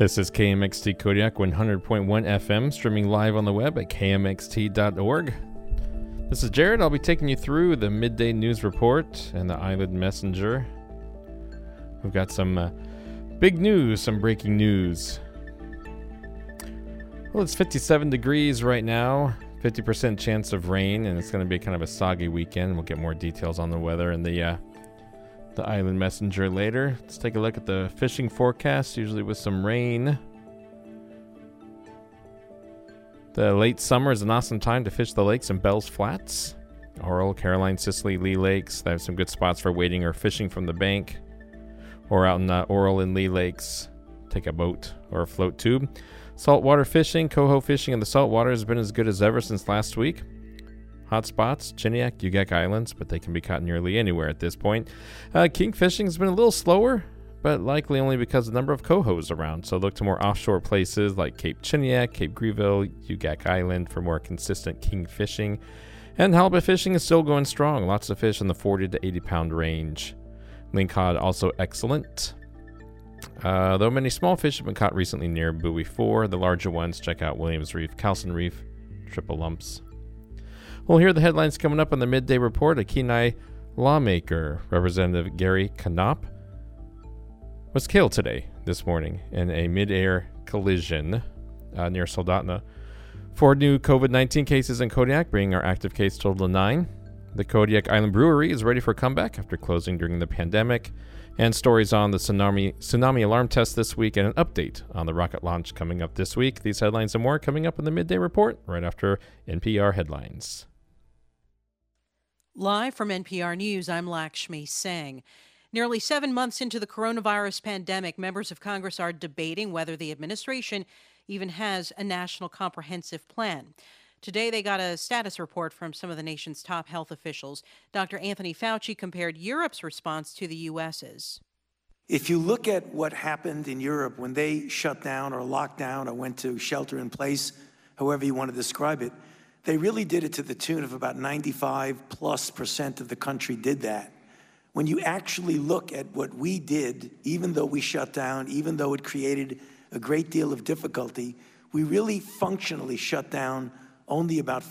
This is KMXT Kodiak 100.1 FM, streaming live on the web at kmxt.org. This is Jared. I'll be taking you through the midday news report and the Island Messenger. We've got some big news, some breaking news. Well, it's 57 degrees right now, 50% chance of rain, and it's going to be kind of a soggy weekend. We'll get more details on the weather and the Island Messenger later. Let's take a look at the fishing forecast, usually with some rain. The late summer is an awesome time to fish the lakes in Bell's Flats, Oral, Caroline, Sicily, Lee Lakes. They have some good spots for wading or fishing from the bank, or out in Oral and Lee Lakes. Take a boat or a float tube. Saltwater fishing, coho fishing in the saltwater has been as good as ever since last week. Hot spots, Chiniak, Ugak Islands, but they can be caught nearly anywhere at this point. King fishing has been a little slower, but likely only because of the number of cohos around. So look to more offshore places like Cape Chiniak, Cape Grieville, Ugak Island for more consistent king fishing. And halibut fishing is still going strong. Lots of fish in the 40 to 80 pound range. Lingcod also excellent. Though many small fish have been caught recently near Buoy 4, the larger ones, check out Williams Reef, Carlson Reef, triple lumps. We'll hear the headlines coming up on the midday report. A Kenai lawmaker, Representative Gary Knopp, was killed this morning, in a mid-air collision near Soldotna. 4 new COVID-19 cases in Kodiak, bringing our active case total to 9. The Kodiak Island Brewery is ready for a comeback after closing during the pandemic. And stories on the tsunami alarm test this week, and an update on the rocket launch coming up this week. These headlines and more coming up in the midday report right after NPR headlines. Live from NPR News, I'm Lakshmi Singh. Nearly 7 months into the coronavirus pandemic, members of Congress are debating whether the administration even has a national comprehensive plan. Today, they got a status report from some of the nation's top health officials. Dr. Anthony Fauci compared Europe's response to the U.S.'s. If you look at what happened in Europe when they shut down or locked down or went to shelter in place, however you want to describe it, they really did it to the tune of about 95+% of the country did that. When you actually look at what we did, even though we shut down, even though it created a great deal of difficulty, we really functionally shut down only about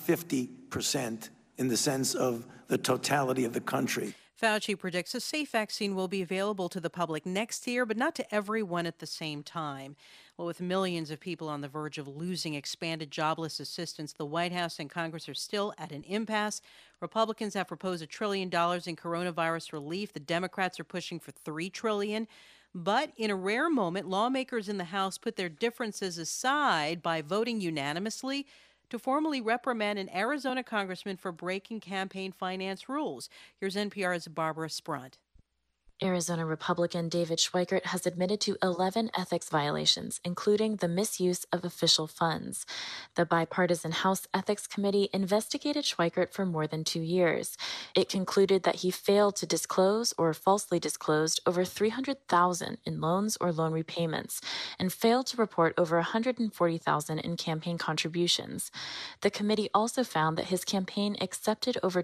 50% in the sense of the totality of the country. Fauci predicts a safe vaccine will be available to the public next year, but not to everyone at the same time. Well, with millions of people on the verge of losing expanded jobless assistance, the White House and Congress are still at an impasse. Republicans have proposed $1 trillion in coronavirus relief. The Democrats are pushing for $3 trillion. But in a rare moment, lawmakers in the House put their differences aside by voting unanimously to formally reprimand an Arizona congressman for breaking campaign finance rules. Here's NPR's Barbara Sprunt. Arizona Republican David Schweikert has admitted to 11 ethics violations, including the misuse of official funds. The bipartisan House Ethics Committee investigated Schweikert for more than 2 years. It concluded that he failed to disclose or falsely disclosed over $300,000 in loans or loan repayments and failed to report over $140,000 in campaign contributions. The committee also found that his campaign accepted over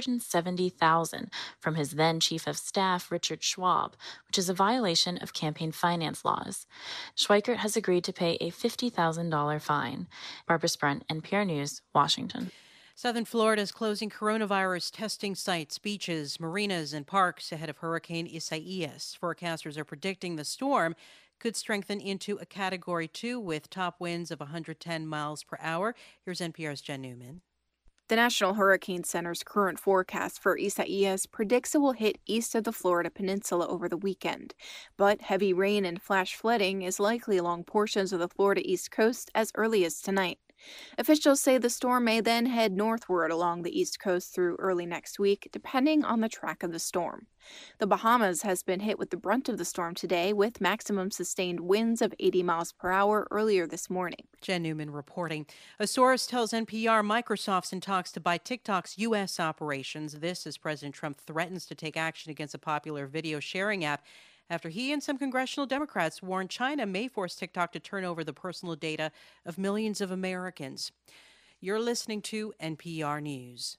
$270,000 from his then chief of staff, Richard Schwab, which is a violation of campaign finance laws. Schweikert has agreed to pay a $50,000 fine. Barbara Sprunt, NPR News, Washington. Southern Florida is closing coronavirus testing sites, beaches, marinas, and parks ahead of Hurricane Isaias. Forecasters are predicting the storm could strengthen into a Category 2 with top winds of 110 miles per hour. Here's NPR's Jen Newman. The National Hurricane Center's current forecast for Isaias predicts it will hit east of the Florida Peninsula over the weekend. But heavy rain and flash flooding is likely along portions of the Florida East Coast as early as tonight. Officials say the storm may then head northward along the East Coast through early next week, depending on the track of the storm. The Bahamas has been hit with the brunt of the storm today, with maximum sustained winds of 80 miles per hour earlier this morning. Jen Newman reporting. A source tells NPR Microsoft's in talks to buy TikTok's U.S. operations. This as President Trump threatens to take action against a popular video sharing app after he and some congressional Democrats warned China may force TikTok to turn over the personal data of millions of Americans. You're listening to NPR News.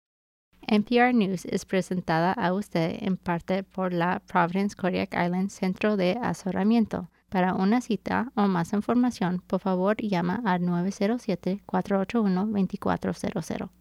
NPR News es presentada a usted en parte por la Providence Kodiak Island Centro de Asesoramiento. Para una cita o más información, por favor llama al 907-481-2400.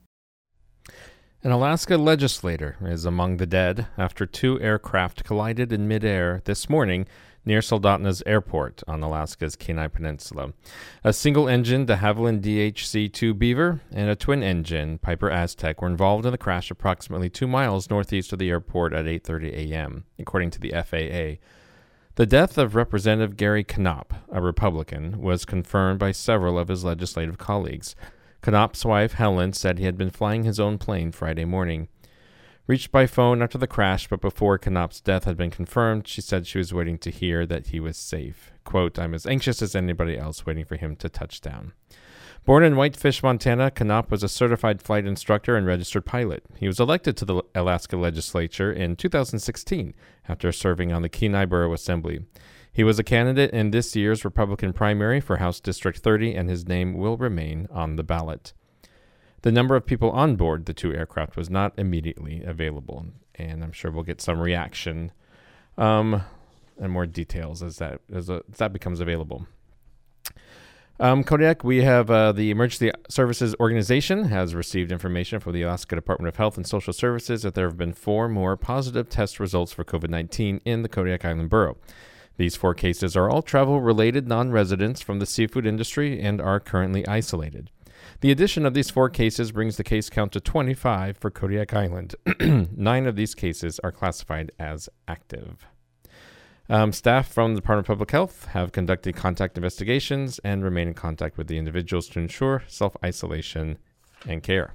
An Alaska legislator is among the dead after two aircraft collided in midair this morning near Soldotna's Airport on Alaska's Kenai Peninsula. A single-engine de Havilland DHC-2 Beaver and a twin-engine Piper Aztec were involved in the crash approximately 2 miles northeast of the airport at 8:30 a.m., according to the FAA. The death of Representative Gary Knopp, a Republican, was confirmed by several of his legislative colleagues. Knopp's wife, Helen, said he had been flying his own plane Friday morning. Reached by phone after the crash, but before Knopp's death had been confirmed, she said she was waiting to hear that he was safe. Quote, "I'm as anxious as anybody else waiting for him to touch down." Born in Whitefish, Montana, Knopp was a certified flight instructor and registered pilot. He was elected to the Alaska legislature in 2016 after serving on the Kenai Borough Assembly. He was a candidate in this year's Republican primary for House District 30, and his name will remain on the ballot. The number of people on board the two aircraft was not immediately available, and I'm sure we'll get some reaction and more details as that becomes available. Kodiak, we have the Emergency Services Organization has received information from the Alaska Department of Health and Social Services that there have been 4 more positive test results for COVID-19 in the Kodiak Island Borough. These 4 cases are all travel-related non-residents from the seafood industry and are currently isolated. The addition of these 4 cases brings the case count to 25 for Kodiak Island. 9 of these cases are classified as active. Staff from the Department of Public Health have conducted contact investigations and remain in contact with the individuals to ensure self-isolation and care.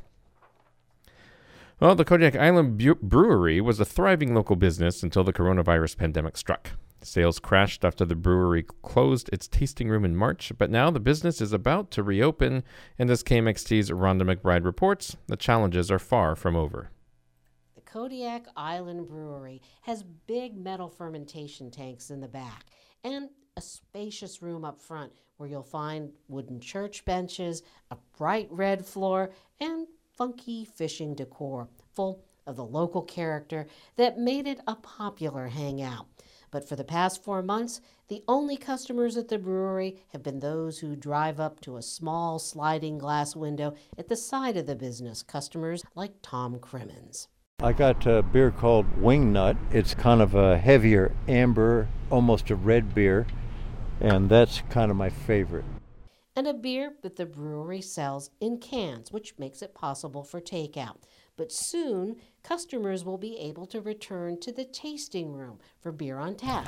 Well, the Kodiak Island Brewery was a thriving local business until the coronavirus pandemic struck. Sales crashed after the brewery closed its tasting room in March, but now the business is about to reopen, and as KMXT's Rhonda McBride reports, the challenges are far from over. The Kodiak Island Brewery has big metal fermentation tanks in the back and a spacious room up front where you'll find wooden church benches, a bright red floor, and funky fishing decor full of the local character that made it a popular hangout. But for the past 4 months, the only customers at the brewery have been those who drive up to a small sliding glass window at the side of the business, customers like Tom Crimmins. I got a beer called Wingnut. It's kind of a heavier amber, almost a red beer, and that's kind of my favorite. And a beer that the brewery sells in cans, which makes it possible for takeout. But soon, customers will be able to return to the tasting room for beer on tap.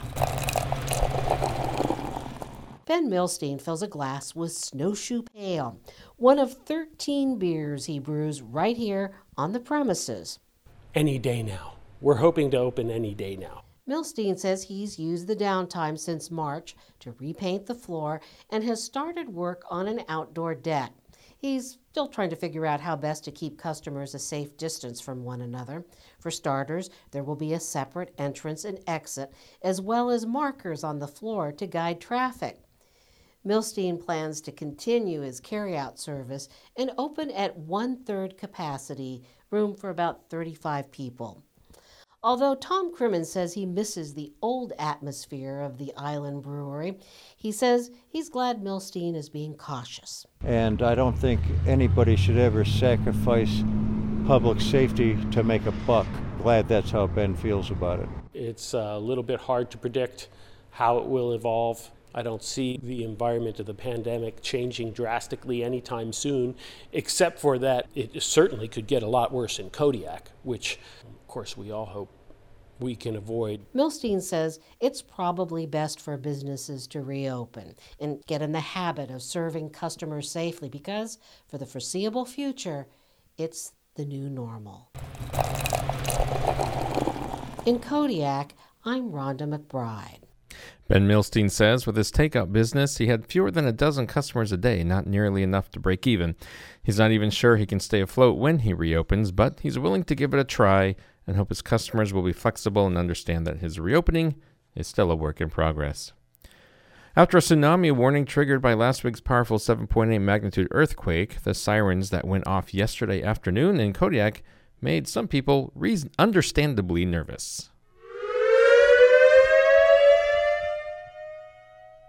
Ben Milstein fills a glass with Snowshoe Pale, one of 13 beers he brews right here on the premises. Any day now. We're hoping to open any day now. Milstein says he's used the downtime since March to repaint the floor and has started work on an outdoor deck. He's still trying to figure out how best to keep customers a safe distance from one another. For starters, there will be a separate entrance and exit, as well as markers on the floor to guide traffic. Milstein plans to continue his carryout service and open at 1/3 capacity, room for about 35 people. Although Tom Crimmins says he misses the old atmosphere of the Island Brewery, he says he's glad Milstein is being cautious. And I don't think anybody should ever sacrifice public safety to make a buck. Glad that's how Ben feels about it. It's a little bit hard to predict how it will evolve. I don't see the environment of the pandemic changing drastically anytime soon, except for that it certainly could get a lot worse in Kodiak, which, of course, we all hope we can avoid. Milstein says it's probably best for businesses to reopen and get in the habit of serving customers safely because, for the foreseeable future, it's the new normal. In Kodiak, I'm Rhonda McBride. Ben Milstein says with his takeout business, he had fewer than a dozen customers a day, not nearly enough to break even. He's not even sure he can stay afloat when he reopens, but he's willing to give it a try and hope his customers will be flexible and understand that his reopening is still a work in progress. After a tsunami warning triggered by last week's powerful 7.8 magnitude earthquake, the sirens that went off yesterday afternoon in Kodiak made some people understandably nervous.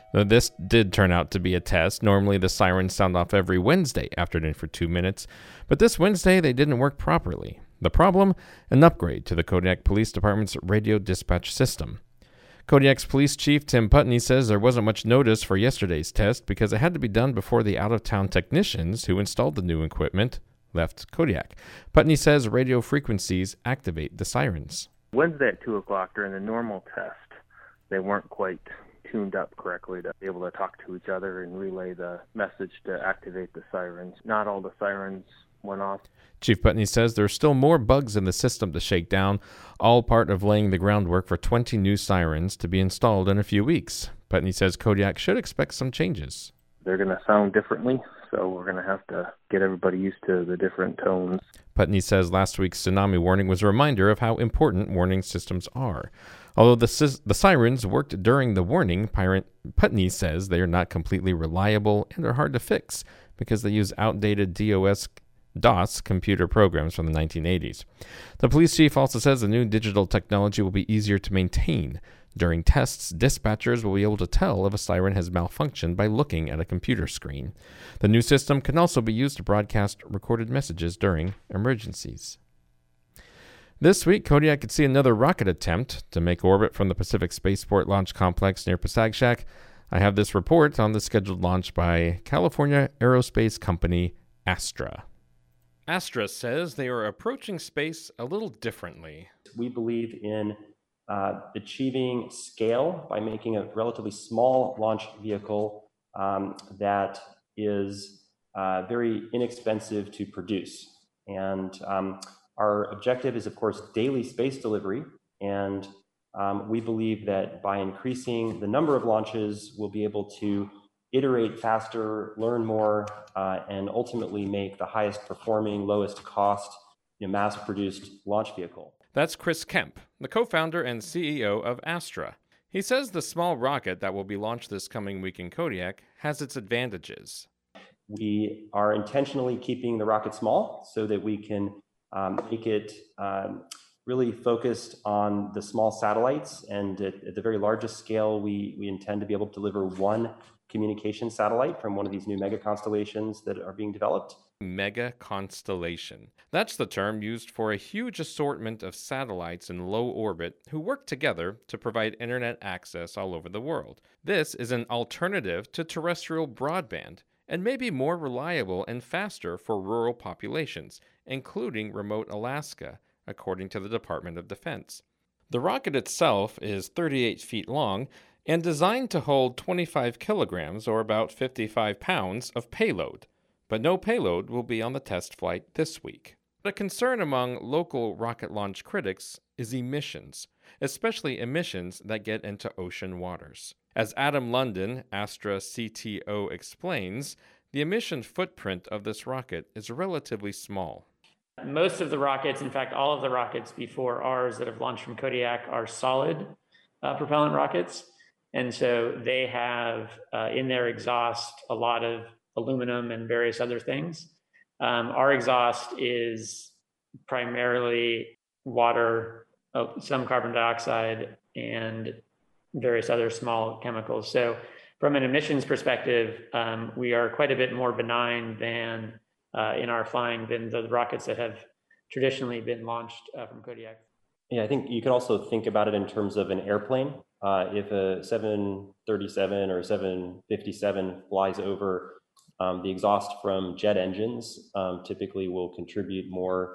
Now, this did turn out to be a test. Normally, the sirens sound off every Wednesday afternoon for 2 minutes, but this Wednesday they didn't work properly. The problem? An upgrade to the Kodiak Police Department's radio dispatch system. Kodiak's police chief Tim Putney says there wasn't much notice for yesterday's test because it had to be done before the out-of-town technicians who installed the new equipment left Kodiak. Putney says radio frequencies activate the sirens. Wednesday at 2 o'clock during the normal test, they weren't quite tuned up correctly to be able to talk to each other and relay the message to activate the sirens. Not all the sirens went off. Chief Putney says there's still more bugs in the system to shake down, all part of laying the groundwork for 20 new sirens to be installed in a few weeks. Putney says Kodiak should expect some changes. They're going to sound differently, so we're going to have to get everybody used to the different tones. Putney says last week's tsunami warning was a reminder of how important warning systems are. Although the sirens worked during the warning, Putney says they are not completely reliable and are hard to fix because they use outdated DOS computer programs from the 1980s. The police chief also says the new digital technology will be easier to maintain. During tests, dispatchers will be able to tell if a siren has malfunctioned by looking at a computer screen. The new system can also be used to broadcast recorded messages during emergencies. This week, Kodiak could see another rocket attempt to make orbit from the Pacific Spaceport Launch Complex near Pasagshak. I have this report on the scheduled launch by California aerospace company Astra. Astra says they are approaching space a little differently. We believe in achieving scale by making a relatively small launch vehicle that is very inexpensive to produce. And our objective is, of course, daily space delivery. And we believe that by increasing the number of launches, we'll be able to iterate faster, learn more, and ultimately make the highest performing, lowest cost, mass-produced launch vehicle. That's Chris Kemp, the co-founder and CEO of Astra. He says the small rocket that will be launched this coming week in Kodiak has its advantages. We are intentionally keeping the rocket small so that we can make it really focused on the small satellites. And at the very largest scale, we intend to be able to deliver one communication satellite from one of these new mega constellations that are being developed. Mega constellation. That's the term used for a huge assortment of satellites in low orbit who work together to provide internet access all over the world. This is an alternative to terrestrial broadband and may be more reliable and faster for rural populations, including remote Alaska, according to the Department of Defense. The rocket itself is 38 feet long and designed to hold 25 kilograms, or about 55 pounds, of payload. But no payload will be on the test flight this week. A concern among local rocket launch critics is emissions, especially emissions that get into ocean waters. As Adam London, Astra CTO, explains, the emission footprint of this rocket is relatively small. Most of the rockets, in fact, all of the rockets before ours that have launched from Kodiak are solid propellant rockets. And so they have in their exhaust a lot of aluminum and various other things. Our exhaust is primarily water, some carbon dioxide, and various other small chemicals. So from an emissions perspective, we are quite a bit more benign than in our flying than the rockets that have traditionally been launched from Kodiak. Yeah, I think you could also think about it in terms of an airplane. If a 737 or 757 flies over, the exhaust from jet engines typically will contribute more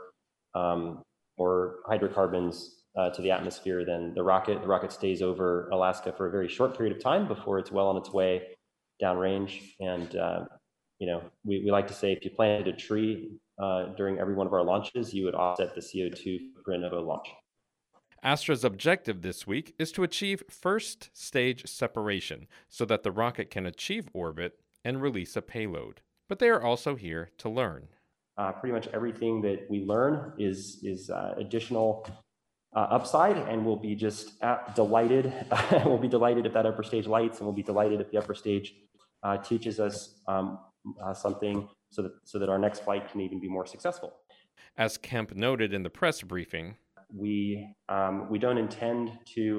hydrocarbons to the atmosphere than the rocket. The rocket stays over Alaska for a very short period of time before it's well on its way downrange. And we like to say if you planted a tree during every one of our launches, you would offset the CO2 footprint of a launch. Astra's objective this week is to achieve first stage separation so that the rocket can achieve orbit and release a payload. But they are also here to learn. Pretty much everything that we learn is additional upside, and we'll be just delighted. We'll be delighted if that upper stage lights, and we'll be delighted if the upper stage teaches us something so that our next flight can even be more successful. As Kemp noted in the press briefing, we don't intend to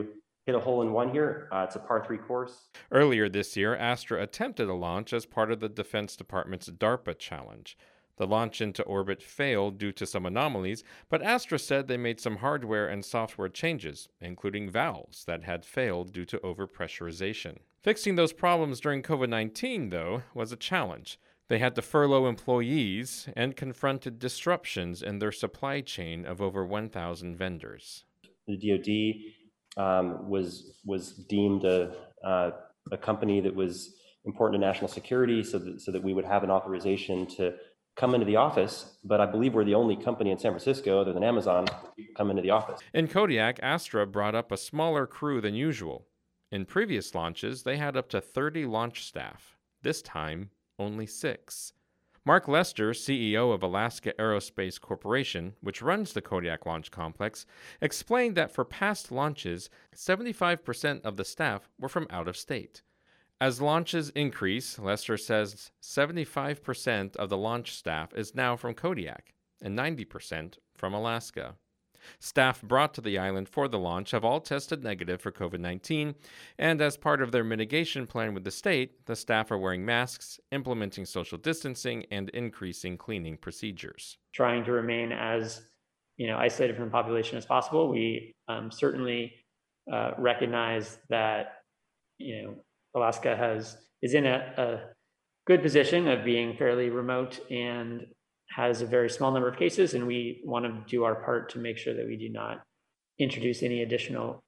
hit a hole-in-one here. It's a par 3 course. Earlier this year, Astra attempted a launch as part of the Defense Department's DARPA challenge. The launch into orbit failed due to some anomalies, but Astra said they made some hardware and software changes, including valves that had failed due to overpressurization. Fixing those problems during COVID-19, though, was a challenge. They had to furlough employees and confronted disruptions in their supply chain of over 1,000 vendors. The DoD was deemed a company that was important to national security, so that we would have an authorization to come into the office, but I believe we're the only company in San Francisco, other than Amazon, that come into the office. In Kodiak, Astra brought up a smaller crew than usual. In previous launches, they had up to 30 launch staff. This time, only 6. Mark Lester, CEO of Alaska Aerospace Corporation, which runs the Kodiak Launch Complex, explained that for past launches, 75% of the staff were from out of state. As launches increase, Lester says 75% of the launch staff is now from Kodiak and 90% from Alaska. Staff brought to the island for the launch have all tested negative for COVID-19, and as part of their mitigation plan with the state, the staff are wearing masks, implementing social distancing, and increasing cleaning procedures. Trying to remain as isolated from the population as possible. We certainly recognize that Alaska is in a good position of being fairly remote and has a very small number of cases, and we want to do our part to make sure that we do not introduce any additional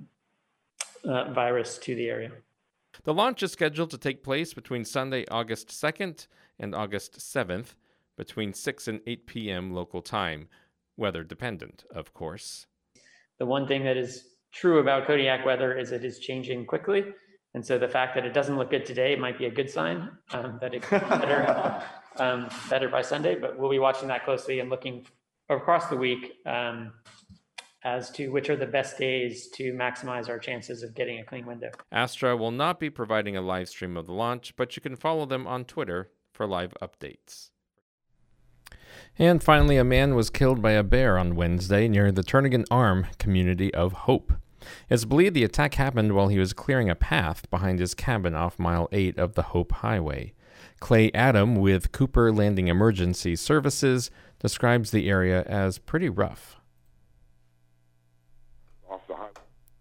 virus to the area. The launch is scheduled to take place between Sunday, August 2nd and August 7th, between 6 and 8 p.m. local time, weather dependent, of course. The one thing that is true about Kodiak weather is it is changing quickly. And so the fact that it doesn't look good today might be a good sign that it could be better by Sunday, but we'll be watching that closely and looking across the week as to which are the best days to maximize our chances of getting a clean window. Astra will not be providing a live stream of the launch, but you can follow them on Twitter for live updates. And finally, a man was killed by a bear on Wednesday near the Turnagain Arm community of Hope. It's believed the attack happened while he was clearing a path behind his cabin off Mile 8 of the Hope Highway. Clay Adam with Cooper Landing Emergency Services describes the area as pretty rough. Off the highway.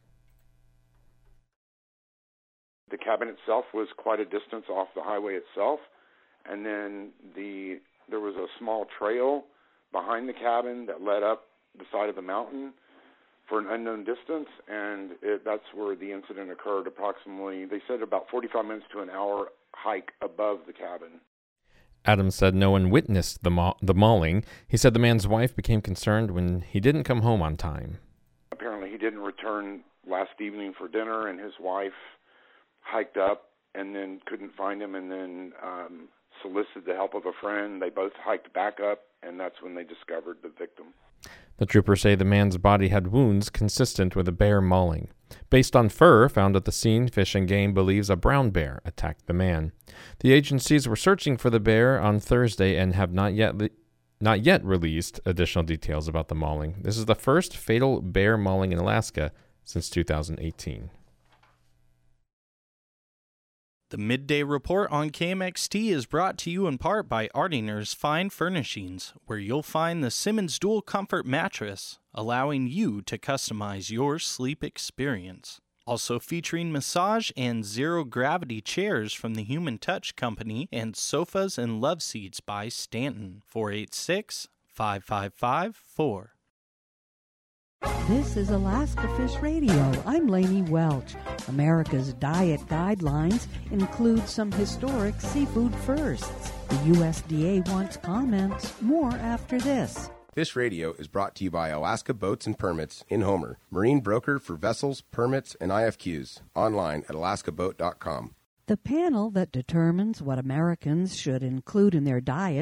The cabin itself was quite a distance off the highway itself, and then there was a small trail behind the cabin that led up the side of the mountain for an unknown distance, and that's where the incident occurred. Approximately, they said, about 45 minutes to an hour hike above the cabin. Adams said no one witnessed the mauling. He said the man's wife became concerned when he didn't come home on time. Apparently he didn't return last evening for dinner, and his wife hiked up and then couldn't find him, and then solicited the help of a friend. They both hiked back up, and that's when they discovered the victim. The troopers say the man's body had wounds consistent with a bear mauling. Based on fur found at the scene, Fish and Game believes a brown bear attacked the man. The agencies were searching for the bear on Thursday and have not yet released additional details about the mauling. This is the first fatal bear mauling in Alaska since 2018. The Midday Report on KMXT is brought to you in part by Ardinger's Fine Furnishings, where you'll find the Simmons Dual Comfort Mattress, allowing you to customize your sleep experience. Also featuring massage and zero-gravity chairs from the Human Touch Company and sofas and love seats by Stanton. 486-5554. This is Alaska Fish Radio. I'm Lainey Welch. America's diet guidelines include some historic seafood firsts. The USDA wants comments. More after this. Fish Radio is brought to you by Alaska Boats and Permits in Homer, marine broker for vessels, permits, and IFQs. Online at alaskaboat.com. The panel that determines what Americans should include in their diets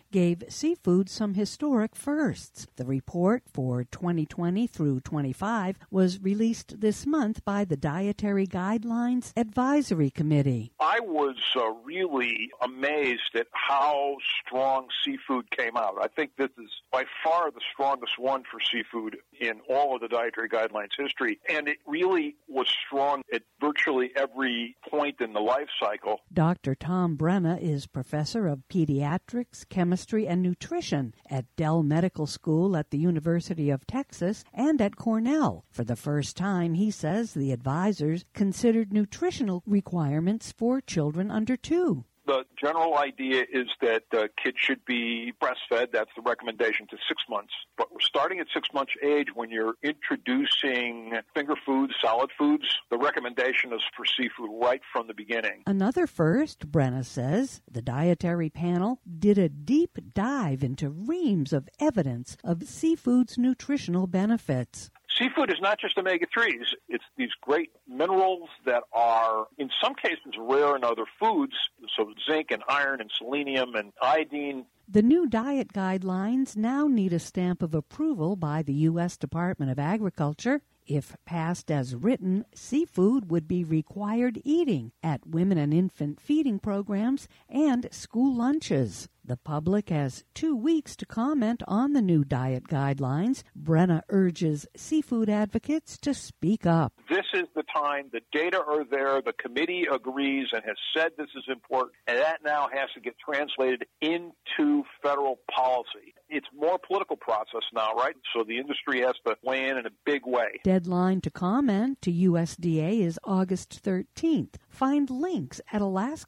gave seafood some historic firsts. The report for 2020 through 25 was released this month by the Dietary Guidelines Advisory Committee. I was really amazed at how strong seafood came out. I think this is by far the strongest one for seafood in all of the Dietary Guidelines history, and it really was strong at virtually every point in the life cycle. Dr. Tom Brenna is professor of pediatrics, chemistry, and nutrition at Dell Medical School at the University of Texas and at Cornell. For the first time, he says the advisors considered nutritional requirements for children under 2. The general idea is that kids should be breastfed. That's the recommendation to 6 months. But we're starting at 6 months age when you're introducing finger foods, solid foods. The recommendation is for seafood right from the beginning. Another first, Brenna says, the dietary panel did a deep dive into reams of evidence of seafood's nutritional benefits. Seafood is not just omega-3s. It's these great minerals that are, in some cases, rare in other foods. So zinc and iron and selenium and iodine. The new diet guidelines now need a stamp of approval by the U.S. Department of Agriculture. If passed as written, seafood would be required eating at women and infant feeding programs and school lunches. The public has 2 weeks to comment on the new diet guidelines. Brenna urges seafood advocates to speak up. This is the time. The data are there. The committee agrees and has said this is important, and that now has to get translated into federal policy. It's more political process now, right? So the industry has to weigh in a big way. Deadline to comment to USDA is August 13th. Find links at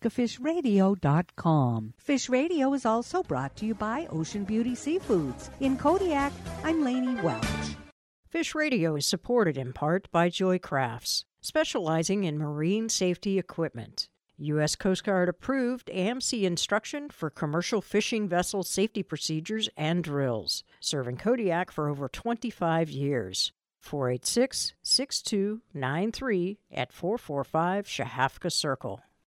alaskafishradio.com. Fish Radio is also brought to you by Ocean Beauty Seafoods. In Kodiak, I'm Lainey Welch. Fish Radio is supported in part by Joy Crafts, specializing in marine safety equipment. U.S. Coast Guard approved AMC instruction for commercial fishing vessel safety procedures and drills, serving Kodiak for over 25 years. 486-6293 at 445 Shahafka Circle.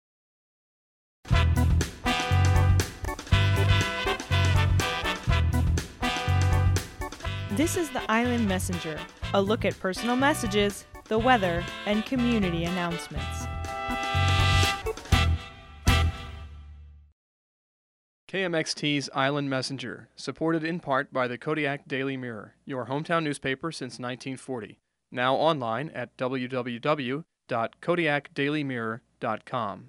This is the Island Messenger, a look at personal messages, the weather, and community announcements. KMXT's Island Messenger, supported in part by the Kodiak Daily Mirror, your hometown newspaper since 1940. Now online at www.kodiakdailymirror.com.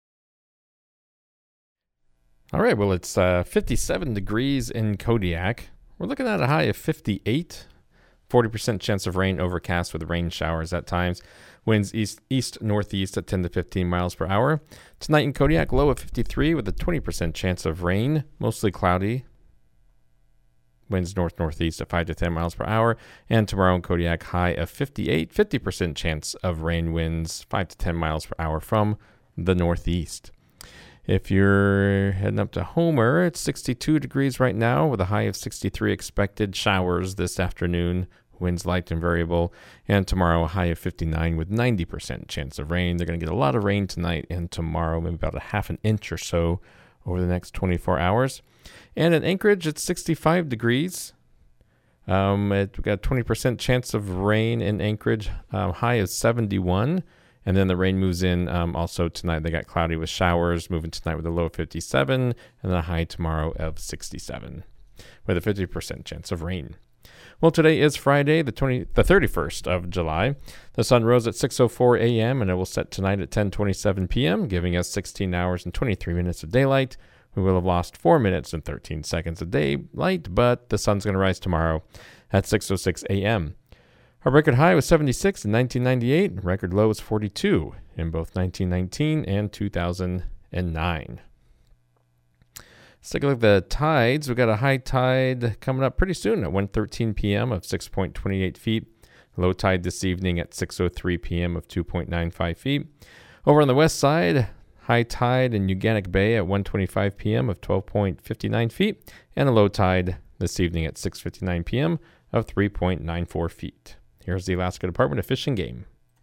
All right, well, it's 57 degrees in Kodiak. We're looking at a high of 58. 40% chance of rain, overcast with rain showers at times. Winds east-northeast at 10 to 15 miles per hour. Tonight in Kodiak, low of 53 with a 20% chance of rain, mostly cloudy. Winds north-northeast at 5 to 10 miles per hour. And tomorrow in Kodiak, high of 58, 50% chance of rain, winds 5 to 10 miles per hour from the northeast. If you're heading up to Homer, it's 62 degrees right now with a high of 63 expected. Showers this afternoon. Winds light and variable. And tomorrow, a high of 59 with 90% chance of rain. They're going to get a lot of rain tonight and tomorrow, maybe about a half an inch or so over the next 24 hours. And in Anchorage, it's 65 degrees. We've got 20% chance of rain in Anchorage, high of 71. And then the rain moves in also tonight. They got cloudy with showers, moving tonight with a low of 57, and then a high tomorrow of 67, with a 50% chance of rain. Well, today is Friday, the 31st of July. The sun rose at 6:04 a.m., and it will set tonight at 10:27 p.m., giving us 16 hours and 23 minutes of daylight. We will have lost 4 minutes and 13 seconds of daylight, but the sun's going to rise tomorrow at 6:06 a.m. Our record high was 76 in 1998. Record low was 42 in both 1919 and 2009. Let's take a look at the tides. We've got a high tide coming up pretty soon at 1:13 p.m. of 6.28 feet. Low tide this evening at 6:03 p.m. of 2.95 feet. Over on the west side, high tide in Uganic Bay at 1:25 p.m. of 12.59 feet. And a low tide this evening at 6:59 p.m. of 3.94 feet. Here's the Alaska Department of Fish and Game.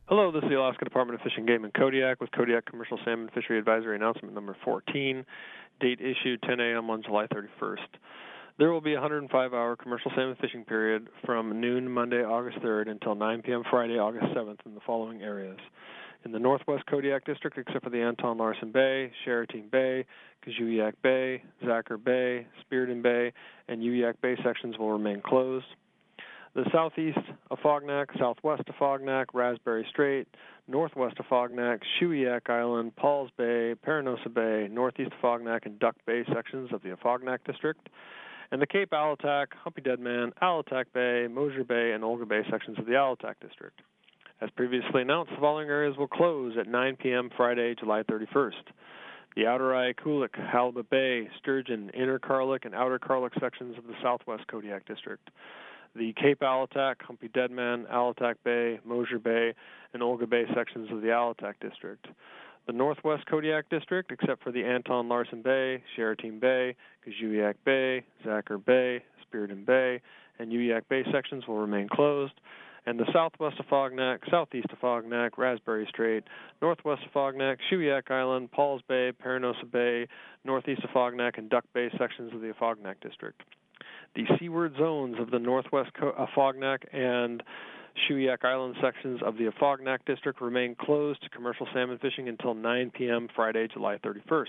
Hello, this is the Alaska Department of Fish and Game in Kodiak with Kodiak Commercial Salmon Fishery Advisory Announcement number 14, date issued 10 a.m. on July 31st. There will be a 105-hour commercial salmon fishing period from noon Monday, August 3rd until 9 p.m. Friday, August 7th in the following areas. In the northwest Kodiak District, except for the Anton Larson Bay, Charenton Bay, Kajuyak Bay, Zacher Bay, Spearden Bay, and Uyak Bay sections will remain closed. The southeast Afognak, southwest Afognak, Raspberry Strait, northwest Afognak, Shuiak Island, Pauls Bay, Paranosa Bay, northeast Afognak, and Duck Bay sections of the Afognak District, and the Cape Alatak, Humpy Deadman, Alatak Bay, Mosier Bay, and Olga Bay sections of the Alatak District. As previously announced, the following areas will close at 9 p.m. Friday, July 31st. The Outer Eye, Kulik, Halibut Bay, Sturgeon, Inner Karlik, and Outer Karlik sections of the southwest Kodiak District. The Cape Alatak, Humpy Deadman, Alatak Bay, Mosier Bay, and Olga Bay sections of the Alatak District. The northwest Kodiak District, except for the Anton Larson Bay, Charenton Bay, Kajuyak Bay, Zacher Bay, Spearden Bay, and Uyak Bay sections will remain closed. And the southwest Afognak, southeast Afognak, Raspberry Strait, northwest Afognak, Shuiak Island, Pauls Bay, Paranosa Bay, northeast Afognak, and Duck Bay sections of the Afognak District. The seaward zones of the northwest Afognak and Shuiak Island sections of the Afognak District remain closed to commercial salmon fishing until 9 p.m. Friday, July 31st.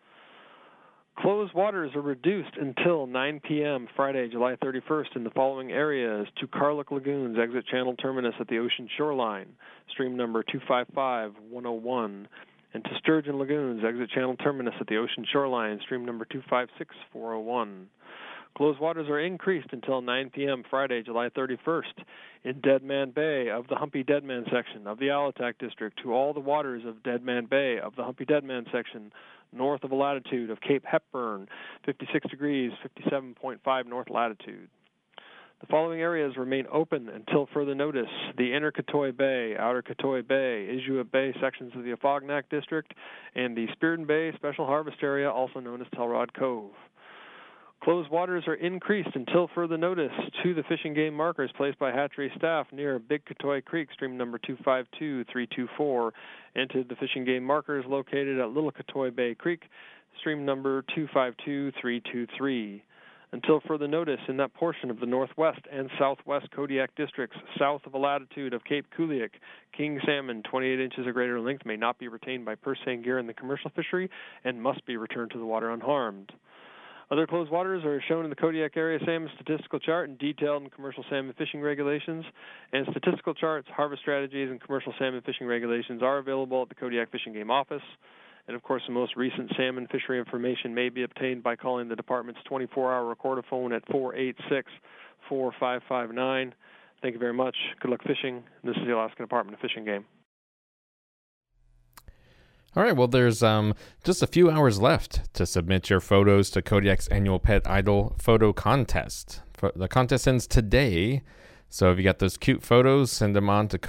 Closed waters are reduced until 9 p.m. Friday, July 31st in the following areas: to Karlik Lagoons, exit channel terminus at the ocean shoreline, stream number 255-101, and to Sturgeon Lagoons, exit channel terminus at the ocean shoreline, stream number 256-401. Closed waters are increased until 9 p.m. Friday, July 31st in Deadman Bay of the Humpy Deadman section of the Alatak District to all the waters of Deadman Bay of the Humpy Deadman section north of a latitude of Cape Hepburn, 56 degrees, 57.5 north latitude. The following areas remain open until further notice: the Inner Katoy Bay, Outer Katoy Bay, Izuit Bay sections of the Afognak District, and the Spearden Bay Special Harvest Area, also known as Telrod Cove. Closed waters are increased until further notice to the fishing game markers placed by hatchery staff near Big Katoy Creek, stream number 252-324, and to the fishing game markers located at Little Katoy Bay Creek, stream number 252-323. Until further notice in that portion of the northwest and southwest Kodiak districts south of a latitude of Cape Kuliak, king salmon 28 inches or greater in length may not be retained by purse seine gear in the commercial fishery and must be returned to the water unharmed. Other closed waters are shown in the Kodiak Area Salmon Statistical Chart and detailed in Commercial Salmon Fishing Regulations. And statistical charts, harvest strategies, and Commercial Salmon Fishing Regulations are available at the Kodiak Fish and Game Office. And, of course, the most recent salmon fishery information may be obtained by calling the department's 24-hour recorder phone at 486-4559. Thank you very much. Good luck fishing. This is the Alaska Department of Fish and Game. All right, well, there's just a few hours left to submit your photos to Kodiak's annual Pet Idol photo contest. The contest ends today, so if you got those cute photos, send them on to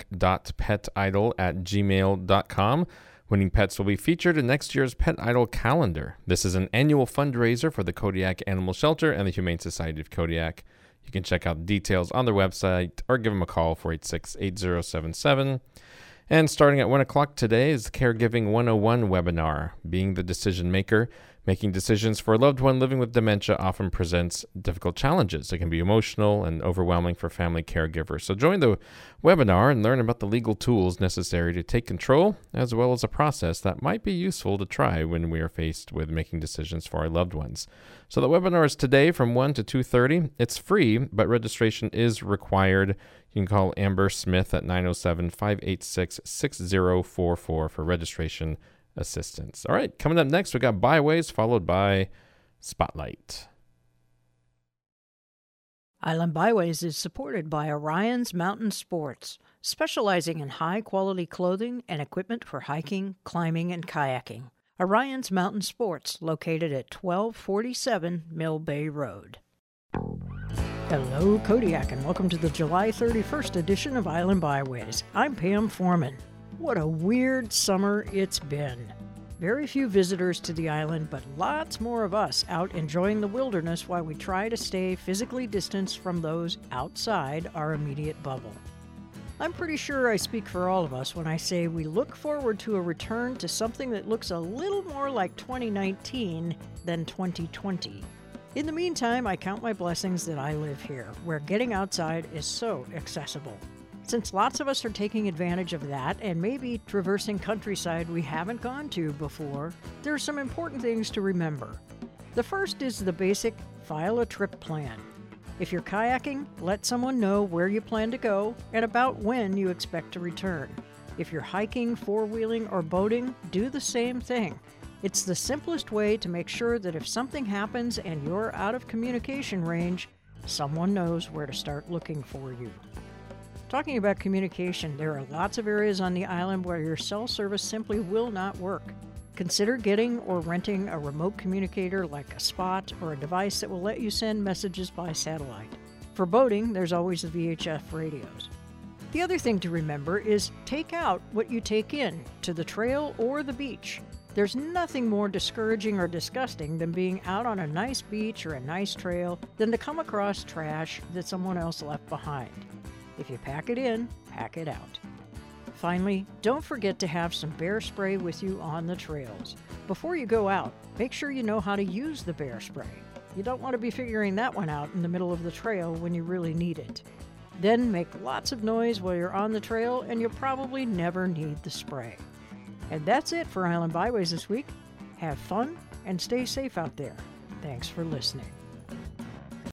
kodiak.petidol@gmail.com. Winning pets will be featured in next year's Pet Idol calendar. This is an annual fundraiser for the Kodiak Animal Shelter and the Humane Society of Kodiak. You can check out details on their website or give them a call, 486-8077. And starting at 1 o'clock today is the Caregiving 101 webinar. Being the decision maker, making decisions for a loved one living with dementia often presents difficult challenges. It can be emotional and overwhelming for family caregivers. So join the webinar and learn about the legal tools necessary to take control, as well as a process that might be useful to try when we are faced with making decisions for our loved ones. So the webinar is today from 1 to 2:30. It's free, but registration is required. You can call Amber Smith at 907-586-6044 for registration assistance. All right, coming up next, we got Byways, followed by Spotlight. Island Byways is supported by Orion's Mountain Sports, specializing in high-quality clothing and equipment for hiking, climbing, and kayaking. Orion's Mountain Sports, located at 1247 Mill Bay Road. Hello, Kodiak, and welcome to the July 31st edition of Island Byways. I'm Pam Foreman. What a weird summer it's been. Very few visitors to the island, but lots more of us out enjoying the wilderness while we try to stay physically distanced from those outside our immediate bubble. I'm pretty sure I speak for all of us when I say we look forward to a return to something that looks a little more like 2019 than 2020. In the meantime, I count my blessings that I live here, where getting outside is so accessible. Since lots of us are taking advantage of that and maybe traversing countryside we haven't gone to before, there are some important things to remember. The first is the basic file a trip plan. If you're kayaking, let someone know where you plan to go and about when you expect to return. If you're hiking, four-wheeling, or boating, do the same thing. It's the simplest way to make sure that if something happens and you're out of communication range, someone knows where to start looking for you. Talking about communication, there are lots of areas on the island where your cell service simply will not work. Consider getting or renting a remote communicator like a Spot or a device that will let you send messages by satellite. For boating, there's always the VHF radios. The other thing to remember is take out what you take in to the trail or the beach. There's nothing more discouraging or disgusting than being out on a nice beach or a nice trail than to come across trash that someone else left behind. If you pack it in, pack it out. Finally, don't forget to have some bear spray with you on the trails. Before you go out, make sure you know how to use the bear spray. You don't want to be figuring that one out in the middle of the trail when you really need it. Then make lots of noise while you're on the trail and you'll probably never need the spray. And that's it for Island Byways this week. Have fun and stay safe out there. Thanks for listening.